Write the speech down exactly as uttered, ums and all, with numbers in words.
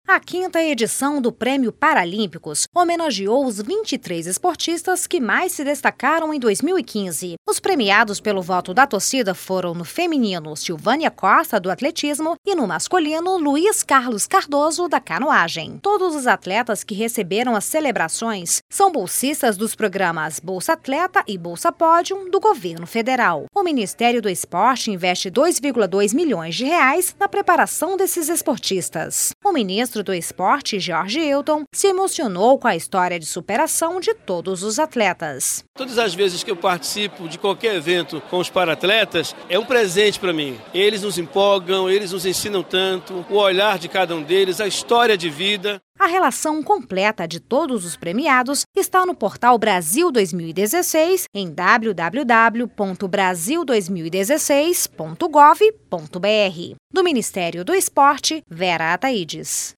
A quinta edição do Prêmio Paralímpicos homenageou os vinte e três esportistas que mais se destacaram em dois mil e quinze. Os premiados pelo voto da torcida foram no feminino Silvânia Costa, do atletismo, e no masculino Luiz Carlos Cardoso, da canoagem. Todos os atletas que receberam as celebrações são bolsistas dos programas Bolsa Atleta e Bolsa Pódium do governo federal. O Ministério do Esporte investe dois vírgula dois milhões de reais na preparação desses esportistas. O ministro do Esporte, Jorge Hilton, se emocionou com a história de superação de todos os atletas. Todas as vezes que eu participo de qualquer evento com os paratletas, é um presente para mim. Eles nos empolgam, eles nos ensinam tanto, o olhar de cada um deles, a história de vida. A relação completa de todos os premiados está no portal Brasil dois mil e dezesseis em w w w ponto brasil dois mil e dezesseis ponto gov ponto br. Do Ministério do Esporte, Vera Ataides.